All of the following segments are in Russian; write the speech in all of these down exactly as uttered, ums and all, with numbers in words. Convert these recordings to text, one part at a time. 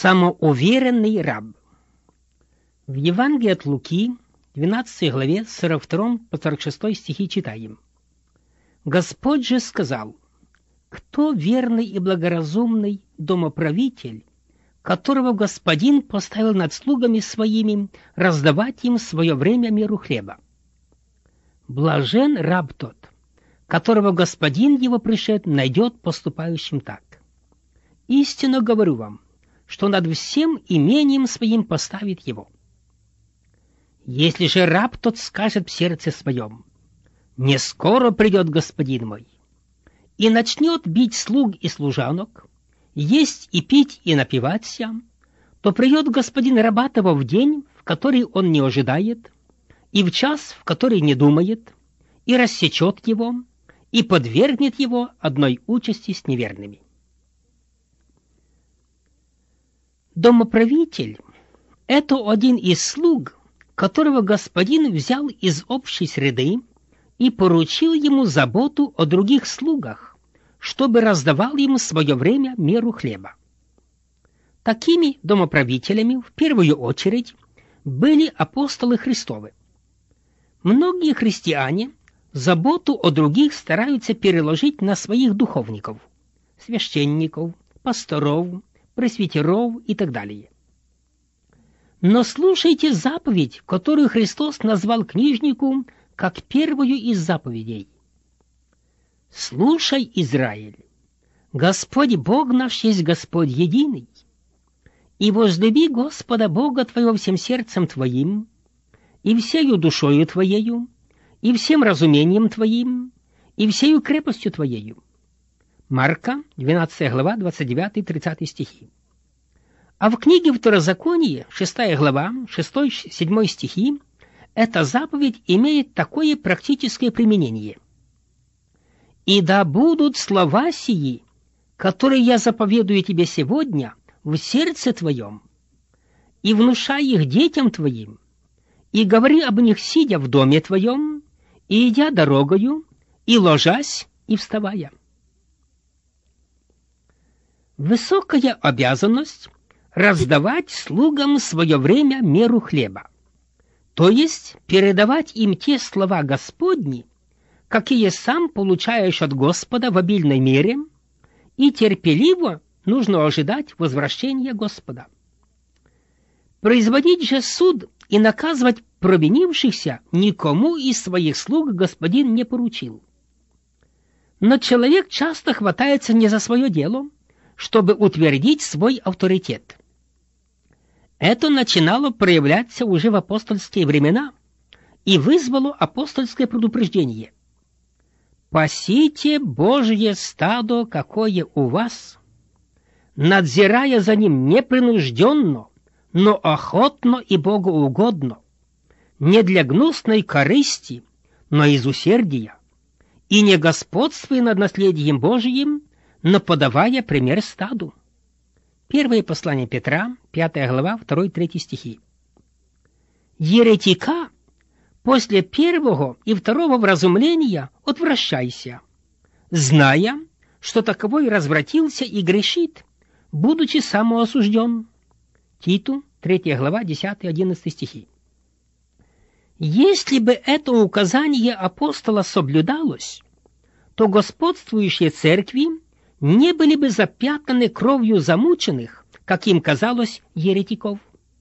Самоуверенный раб. В Евангелии от Луки, двенадцатой главе, с сорок второго по сорок шестой стихи читаем. Господь же сказал: «Кто верный и благоразумный домоправитель, которого господин поставил над слугами своими раздавать им в свое время меру хлеба? Блажен раб тот, которого господин его пришед найдет поступающим так. Истинно говорю вам, что над всем имением своим поставит его. Если же раб тот скажет в сердце своем: не скоро придет господин мой, и начнет бить слуг и служанок, есть и пить и напиваться, то придет господин раба того в день, в который он не ожидает, и в час, в который не думает, и рассечет его, и подвергнет его одной участи с неверными». Домоправитель — это один из слуг, которого господин взял из общей среды и поручил ему заботу о других слугах, чтобы раздавал им в свое время меру хлеба. Такими домоправителями в первую очередь были апостолы Христовы. Многие христиане заботу о других стараются переложить на своих духовников, священников, пасторов, пресвитеров и так далее. Но слушайте заповедь, которую Христос назвал книжнику как первую из заповедей. «Слушай, Израиль, Господь Бог наш есть Господь единый, и возлюби Господа Бога твоего всем сердцем твоим, и всею душою твоею, и всем разумением твоим, и всею крепостью твоею». Марка, двенадцатая глава, двадцать девятый тридцатый стихи. А в книге Второзаконие, шестая глава, шестой-седьмой стихи, эта заповедь имеет такое практическое применение. «И да будут слова сии, которые я заповедую тебе сегодня, в сердце твоем, и внушай их детям твоим, и говори об них, сидя в доме твоем, и идя дорогою, и ложась, и вставая». Высокая обязанность раздавать слугам в свое время меру хлеба, то есть передавать им те слова Господни, какие сам получаешь от Господа в обильной мере, и терпеливо нужно ожидать возвращения Господа. Производить же суд и наказывать провинившихся никому из своих слуг господин не поручил. Но человек часто хватается не за свое дело, чтобы утвердить свой авторитет. Это начинало проявляться уже в апостольские времена и вызвало апостольское предупреждение: «Пасите Божье стадо, какое у вас, надзирая за ним непринужденно, но охотно и богоугодно, не для гнусной корысти, но из усердия, и не господствуя над наследием Божиим, но подавая пример стаду». Первое послание Петра, пятая глава, второй-третий стихи. Еретика после первого и второго вразумления отвращайся, зная, что таковой развратился и грешит, будучи самоосужден. Титу, третья глава, десятый-одиннадцатый стихи. Если бы это указание апостола соблюдалось, то господствующие церкви не были бы запятнаны кровью замученных, как им казалось, еретиков.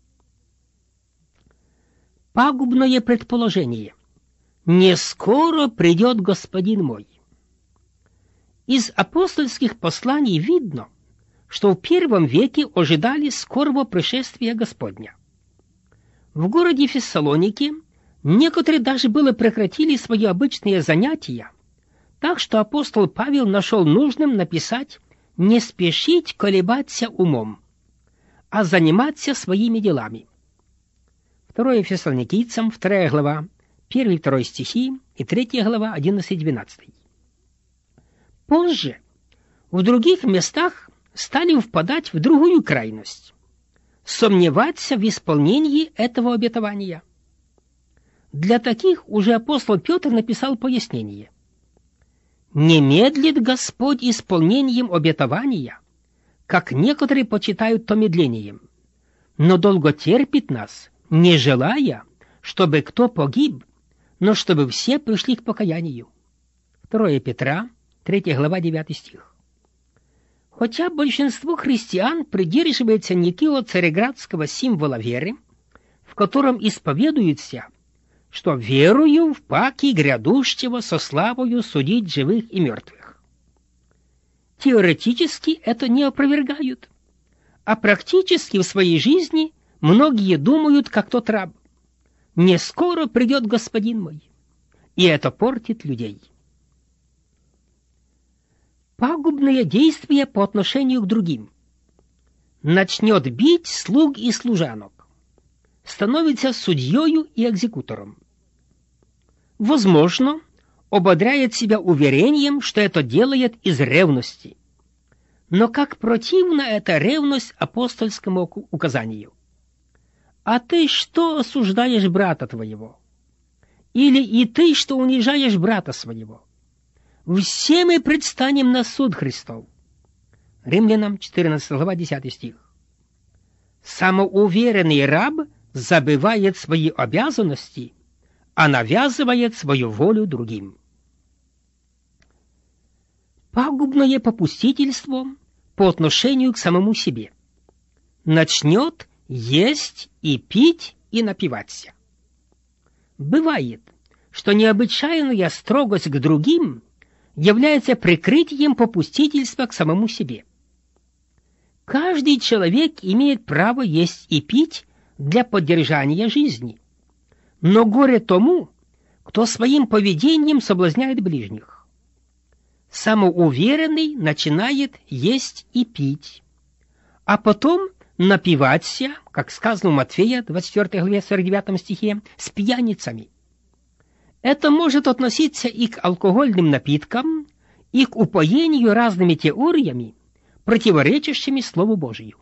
Пагубное предположение: «Не скоро придет господин мой». Из апостольских посланий видно, что в первом веке ожидали скорого пришествия Господня. В городе Фессалоники некоторые даже было прекратили свои обычные занятия, так что апостол Павел нашел нужным написать «не спешить колебаться умом, а заниматься своими делами». Второе Фессалоникийцам, вторая глава, первый и второй стихи и третья глава, одиннадцатый-двенадцатый. Позже в других местах стали впадать в другую крайность — сомневаться в исполнении этого обетования. Для таких уже апостол Петр написал пояснение: «Не медлит Господь исполнением обетования, как некоторые почитают то медлением, но долго терпит нас, не желая, чтобы кто погиб, но чтобы все пришли к покаянию. второе Петра, третья глава, девятый стих. Хотя большинство христиан придерживается некого цареградского символа веры, в котором исповедуется, что верую в паки грядущего со славою судить живых и мертвых. Теоретически это не опровергают, а практически в своей жизни многие думают, как тот раб: «Не скоро придет господин мой», и это портит людей. Пагубное действие по отношению к другим. Начнет бить слуг и служанок, становится судьёю и экзекутором. Возможно, ободряет себя уверением, что это делает из ревности. Но как противна эта ревность апостольскому указанию. «А ты что осуждаешь брата твоего? Или и ты, что унижаешь брата своего? Все мы предстанем на суд Христов». Римлянам четырнадцатая глава, десятый стих. Самоуверенный раб забывает свои обязанности, а навязывает свою волю другим. Пагубное попустительство по отношению к самому себе. Начнет есть и пить и напиваться. Бывает, что необычайная строгость к другим является прикрытием попустительства к самому себе. Каждый человек имеет право есть и пить для поддержания жизни, но горе тому, кто своим поведением соблазняет ближних. Самоуверенный начинает есть и пить, а потом напиваться, как сказано в Матфея, двадцать четвёртой главе, сорок девятом стихе, с пьяницами. Это может относиться и к алкогольным напиткам, и к упоению разными теориями, противоречащими Слову Божию.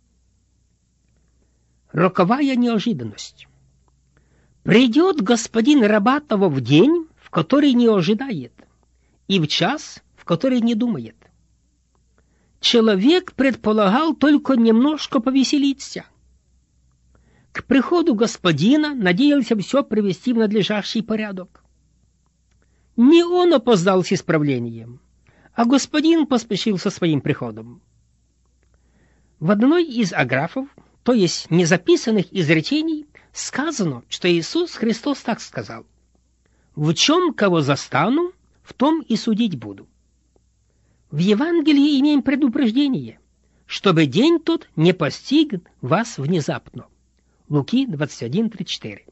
Роковая неожиданность. Придет господин раба того в день, в который не ожидает, и в час, в который не думает. Человек предполагал только немножко повеселиться. К приходу господина надеялся все привести в надлежащий порядок. Не он опоздал с исправлением, а господин поспешил со своим приходом. В одной из аграфов, то есть незаписанных изречений, сказано, что Иисус Христос так сказал: «В чем кого застану, в том и судить буду». В Евангелии имеем предупреждение, чтобы день тот не постиг вас внезапно. Луки двадцать один тридцать четыре.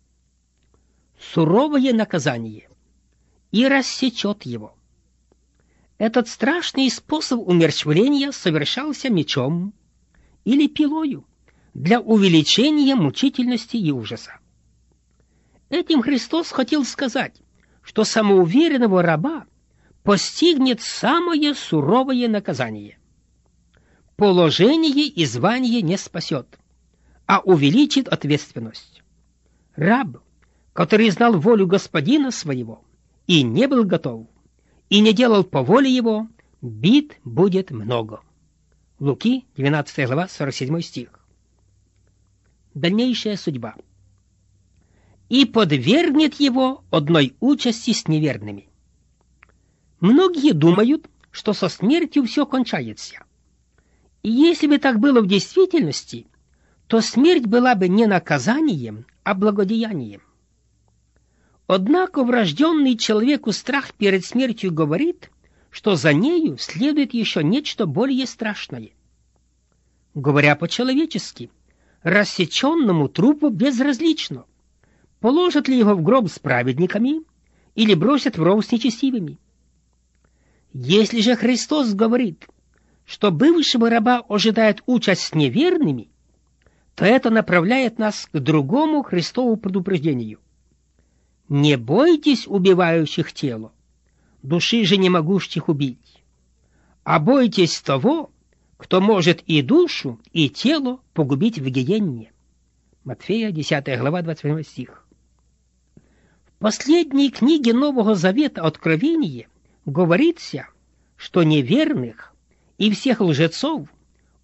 Суровое наказание, и рассечет его. Этот страшный способ умерщвления совершался мечом или пилою для увеличения мучительности и ужаса. Этим Христос хотел сказать, что самоуверенного раба постигнет самое суровое наказание. Положение и звание не спасет, а увеличит ответственность. Раб, который знал волю господина своего и не был готов, и не делал по воле его, бит будет много. Луки двенадцатая глава, сорок седьмой стих. Дальнейшая судьба. И подвергнет его одной участи с неверными. Многие думают, что со смертью все кончается. И если бы так было в действительности, то смерть была бы не наказанием, а благодеянием. Однако врожденный человеку страх перед смертью говорит, что за нею следует еще нечто более страшное. Говоря по-человечески, рассеченному трупу безразлично, положат ли его в гроб с праведниками или бросят в ров с нечестивыми. Если же Христос говорит, что бывшего раба ожидает участь с неверными, то это направляет нас к другому Христову предупреждению. Не бойтесь убивающих тело, души же не могущих убить, а бойтесь того, кто может и душу, и тело погубить в гиенне. Матфея десятая глава, двадцать восьмой стих. В последней книге Нового Завета Откровение говорится, что неверных и всех лжецов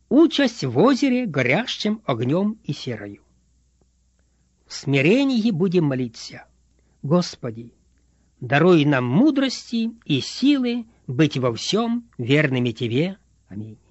участь в озере, горящем огнем и серою. В смирении будем молиться: Господи, даруй нам мудрости и силы быть во всем верными Тебе. Аминь.